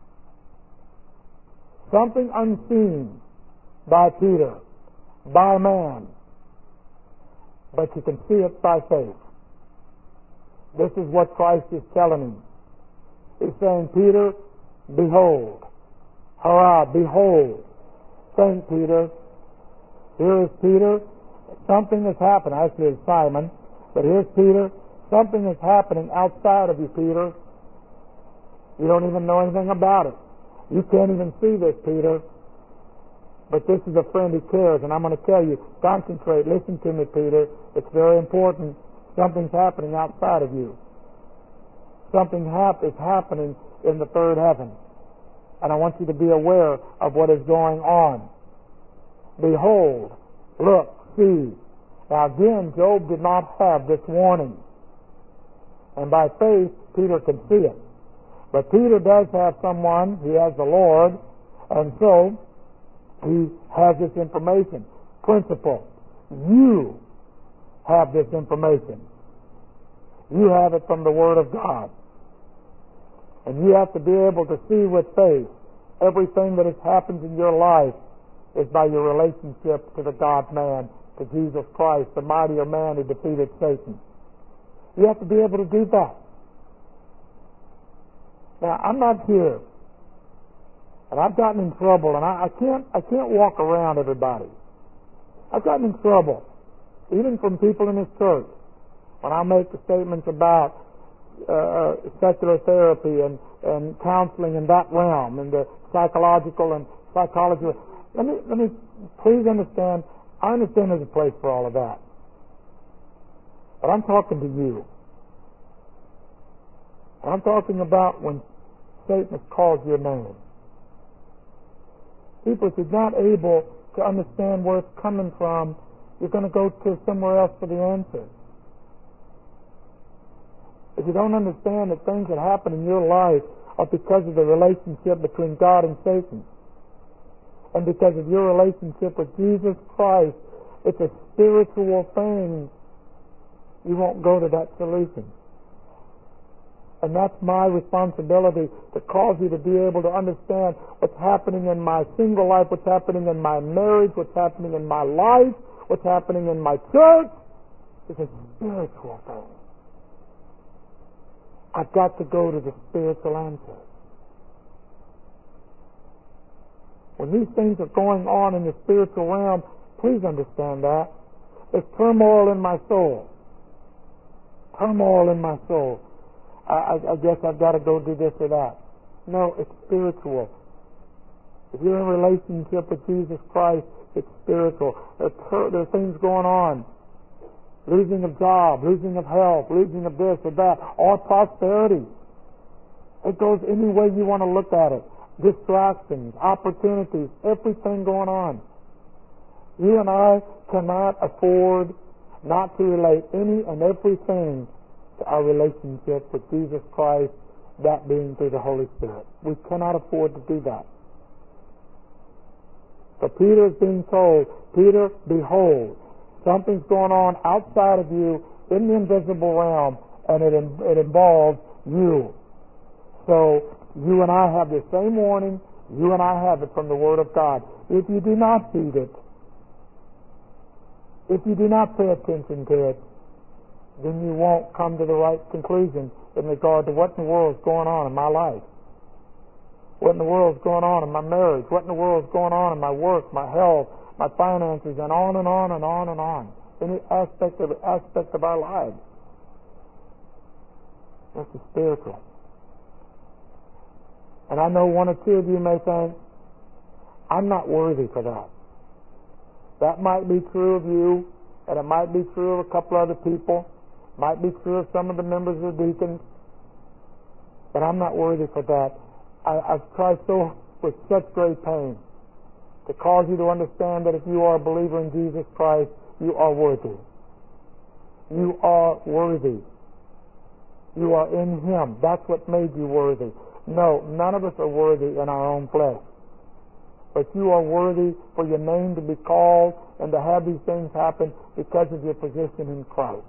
Something unseen by Peter, by man. But you can see it by faith. This is what Christ is telling him. He's saying, Peter, behold. Hurrah, behold. Think, Peter. Here is Peter. Something has happened. Actually, it's Simon. But here's Peter. Something is happening outside of you, Peter. You don't even know anything about it. You can't even see this, Peter. But this is a friend who cares, and I'm going to tell you, concentrate. Listen to me, Peter. It's very important. Something's happening outside of you. Something hap- is happening in the third heaven. And I want you to be aware of what is going on. Behold, look, see. Now again, Job did not have this warning. And by faith, Peter can see it. But Peter does have someone, he has the Lord, and so he has this information. Principle. You have this information. You have it from the Word of God. And you have to be able to see with faith everything that has happened in your life is by your relationship to the God-man, to Jesus Christ, the mightier man who defeated Satan. You have to be able to do that. Now, I'm not here, and I've gotten in trouble, and I, I can't I can't walk around everybody. I've gotten in trouble, even from people in this church, when I make the statements about uh, secular therapy and, and counseling in that realm, and the psychological and psychology. Let me let me please understand. I understand there's a place for all of that, but I'm talking to you. I'm talking about when Satan has called your name. People, if you're not able to understand where it's coming from, you're going to go to somewhere else for the answer. If you don't understand that things that happen in your life are because of the relationship between God and Satan, and because of your relationship with Jesus Christ, it's a spiritual thing. You won't go to that solution. And that's my responsibility, to cause you to be able to understand what's happening in my single life, what's happening in my marriage, what's happening in my life, what's happening in my church. It's a spiritual thing. I've got to go to the spiritual answer. When these things are going on in the spiritual realm, please understand that. There's turmoil in my soul. Turmoil in my soul. I, I guess I've got to go do this or that. No, it's spiritual. If you're in a relationship with Jesus Christ, it's spiritual. There are, there are things going on. Losing of job, losing of health, losing of this or that, or prosperity. It goes any way you want to look at it. Distractions, opportunities, everything going on. You and I cannot afford not to relate any and everything to our relationship with Jesus Christ, that being through the Holy Spirit. We cannot afford to do that. So Peter is being told, Peter, behold, something's going on outside of you in the invisible realm, and it, it involves you. So you and I have the same warning. You and I have it from the Word of God. If you do not heed it, if you do not pay attention to it, then you won't come to the right conclusion in regard to what in the world is going on in my life. What in the world is going on in my marriage. What in the world is going on in my work, my health, my finances, and on and on and on and on. Any aspect of aspect of our lives. This is spiritual. And I know one or two of you may think, I'm not worthy for that. That might be true of you, and it might be true of a couple other people. Might be true of some of the members of the deacons, but I'm not worthy for that. I, I've tried so with such great pain to cause you to understand that if you are a believer in Jesus Christ, you are worthy. You are worthy. You are in Him. That's what made you worthy. No, none of us are worthy in our own flesh. But you are worthy for your name to be called and to have these things happen because of your position in Christ.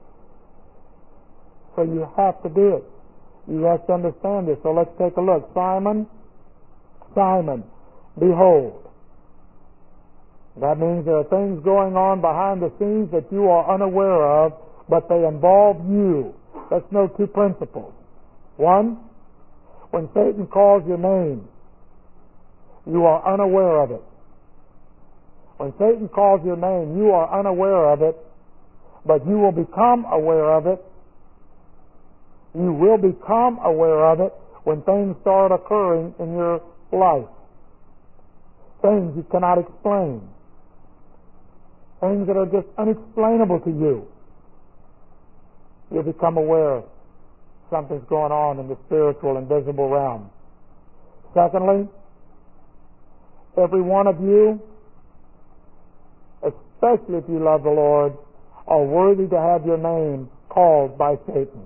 So you have to do it. You have to understand this. So let's take a look. Simon, Simon, behold. That means there are things going on behind the scenes that you are unaware of, but they involve you. Let's note two principles. One, when Satan calls your name, you are unaware of it. When Satan calls your name, you are unaware of it, but you will become aware of it. You will become aware of it when things start occurring in your life. Things you cannot explain. Things that are just unexplainable to you. You'll become aware something's going on in the spiritual and visible realm. Secondly, every one of you, especially if you love the Lord, are worthy to have your name called by Satan.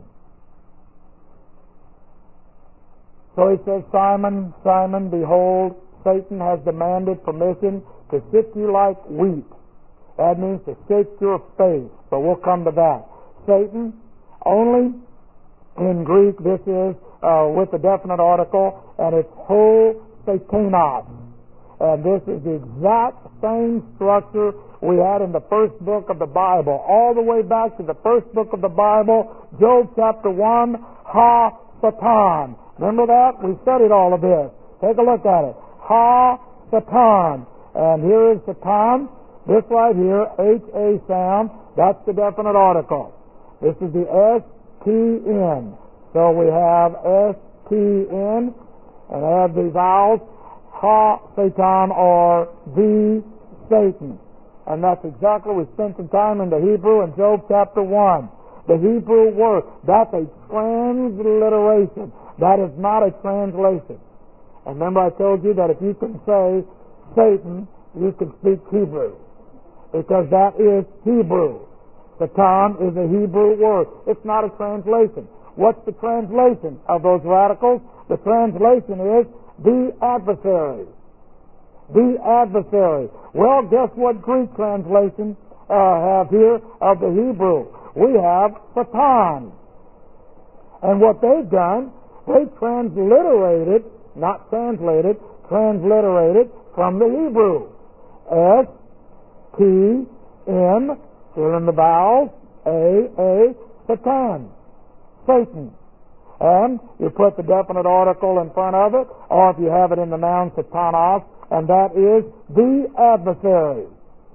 So he says, Simon, Simon, behold, Satan has demanded permission to sift you like wheat. That means to shake your faith, but we'll come to that. Satan, only in Greek, this is uh, with a definite article, and it's ho satanos. And this is the exact same structure we had in the first book of the Bible, all the way back to the first book of the Bible, Job chapter one, ha satan. Remember that? We studied all of this. Take a look at it. Ha satan. And here is satan. This right here, H A sound, that's the definite article. This is the S T N. So we have S T N and have the vowels ha satan or the Satan. And that's exactly, we spent some time in the Hebrew in Job chapter one. The Hebrew word, that's a transliteration. That is not a translation. And remember I told you that if you can say Satan, you can speak Hebrew. Because that is Hebrew. Satan is a Hebrew word. It's not a translation. What's the translation of those radicals? The translation is the adversary. The adversary. Well, guess what Greek translation uh, have here of the Hebrew? we have Satan. And what they've done, they transliterated, not translated, transliterated from the Hebrew. S, T, N, fill in the vowels, A, A, Satan, Satan. And you put the definite article in front of it, or if you have it in the noun, Satanas, and that is the adversary.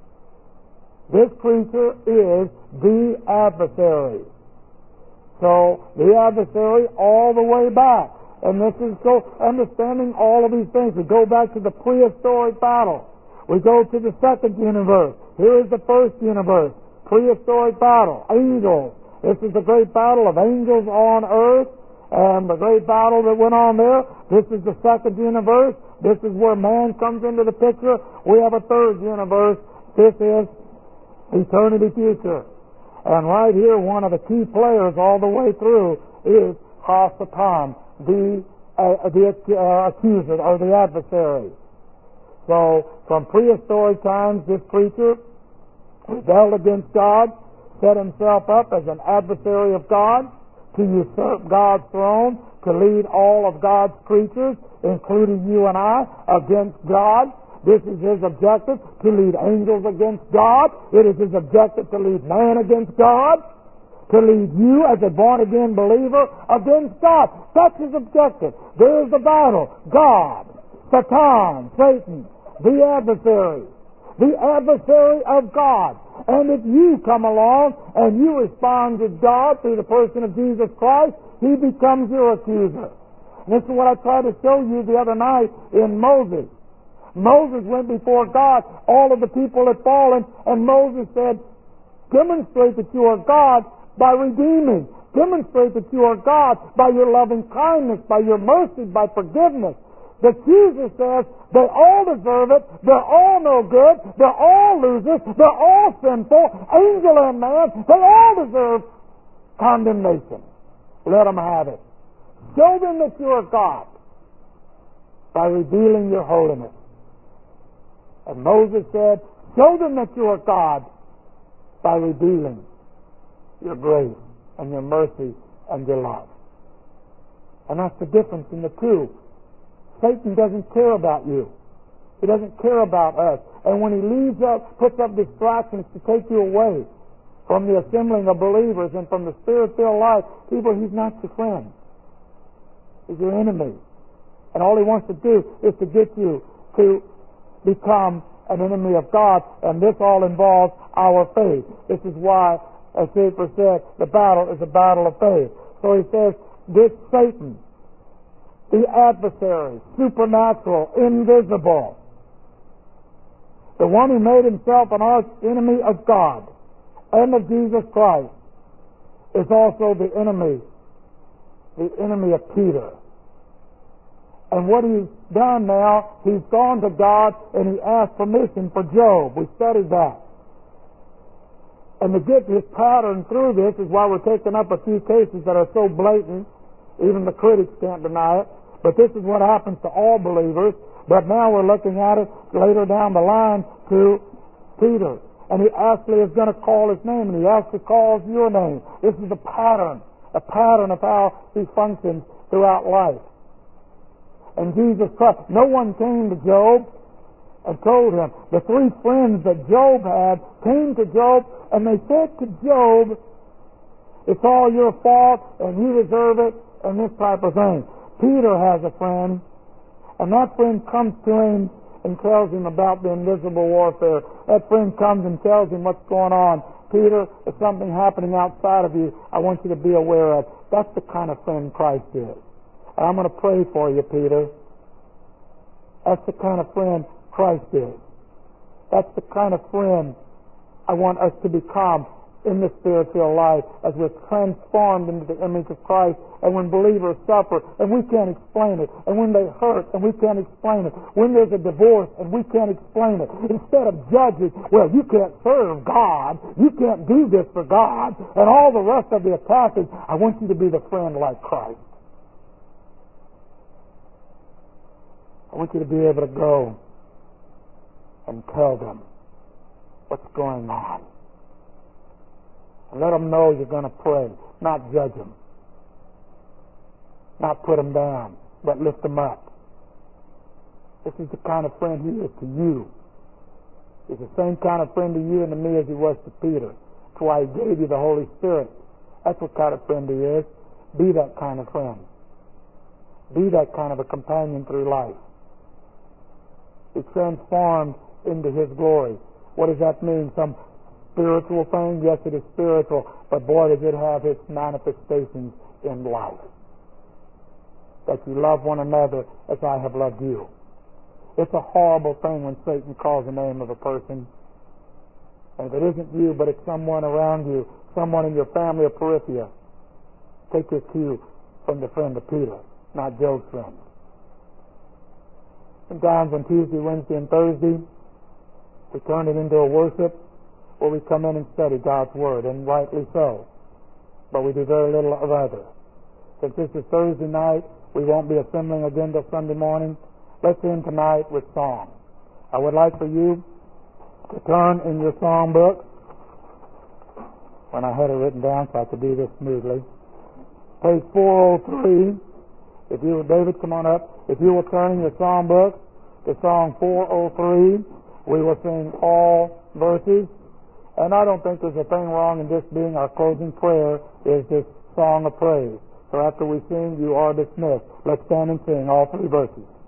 This creature is the adversary. So, the adversary all the way back. And this is so understanding all of these things. We go back to the prehistoric battle. We go to the second universe. Here is the first universe. Prehistoric battle. Angels. This is the great battle of angels on earth. And the great battle that went on there. This is the second universe. This is where man comes into the picture. We have a third universe. This is eternity future. And right here, one of the key players all the way through is Ha-Satan, the, uh, the uh, accuser or the adversary. So, from prehistoric times, this creature rebelled against God, set himself up as an adversary of God, to usurp God's throne, to lead all of God's creatures, including you and I, against God. This is his objective, to lead angels against God. It is his objective to lead man against God, to lead you as a born-again believer against God. That's his objective. There's the battle. God, Satan, Satan, the adversary, the adversary of God. And if you come along and you respond to God through the person of Jesus Christ, he becomes your accuser. And this is what I tried to show you the other night in Moses. Moses went before God. All of the people had fallen, and Moses said, demonstrate that you are God by redeeming. Demonstrate that you are God by your loving kindness, by your mercy, by forgiveness. The accuser says they all deserve it, they're all no good, they're all losers, they're all sinful, angel and man, they all deserve condemnation. Let them have it. Show them that you are God by revealing your holiness. And Moses said, show them that you are God by revealing your grace and your mercy and your love. And that's the difference in the two. Satan doesn't care about you. He doesn't care about us. And when he leaves up, puts up distractions to take you away from the assembling of believers and from the spirit-filled life, people, he's not your friend. He's your enemy. And all he wants to do is to get you to become an enemy of God, and this all involves our faith. This is why, as Schaeffer said, the battle is a battle of faith. So he says, this Satan, the adversary, supernatural, invisible, the one who made himself an arch enemy of God and of Jesus Christ, is also the enemy, the enemy of Peter. And what he's done now, he's gone to God and he asked permission for Job. We studied that. And to get this pattern through this is why we're taking up a few cases that are so blatant, even the critics can't deny it. But this is what happens to all believers. But now we're looking at it later down the line to Peter. And he actually is going to call his name, and he actually calls your name. This is a pattern, a pattern of how he functions throughout life. And Jesus Christ, no one came to Job and told him. The three friends that Job had came to Job, and they said to Job, it's all your fault, and you deserve it, and this type of thing. Peter has a friend, and that friend comes to him and tells him about the invisible warfare. That friend comes and tells him what's going on. Peter, there's something happening outside of you I want you to be aware of. That's the kind of friend Christ is. And I'm going to pray for you, Peter. That's the kind of friend Christ is. That's the kind of friend I want us to become in the spiritual life as we're transformed into the image of Christ. And when believers suffer and we can't explain it, and when they hurt and we can't explain it, when there's a divorce and we can't explain it, instead of judging, well, you can't serve God, you can't do this for God, and all the rest of the attacking, I want you to be the friend like Christ. I want you to be able to go and tell them what's going on. And let them know you're going to pray, not judge them, not put them down, but lift them up. This is the kind of friend he is to you. He's the same kind of friend to you and to me as he was to Peter. That's why he gave you the Holy Spirit. That's what kind of friend he is. Be that kind of friend. Be that kind of a companion through life. Be transformed into his glory. What does that mean? Some spiritual thing? Yes, it is spiritual, but boy, does it have its manifestations in life. That you love one another as I have loved you. It's a horrible thing when Satan calls the name of a person. And if it isn't you, but it's someone around you, someone in your family or periphery, take your cue from the friend of Peter, not Job's friend. Sometimes on Tuesday, Wednesday, and Thursday, we turn it into a worship where we come in and study God's Word, and rightly so. But we do very little of other. Since this is Thursday night, we won't be assembling again till Sunday morning. Let's end tonight with song. I would like for you to turn in your song book, when I had it written down so I could do this smoothly, page four oh three. If you, David, come on up. If you will turn in your song book to song four oh three, we will sing all verses. And I don't think there's a thing wrong in this being our closing prayer, is this song of praise. So after we sing, you are dismissed. Let's stand and sing all three verses.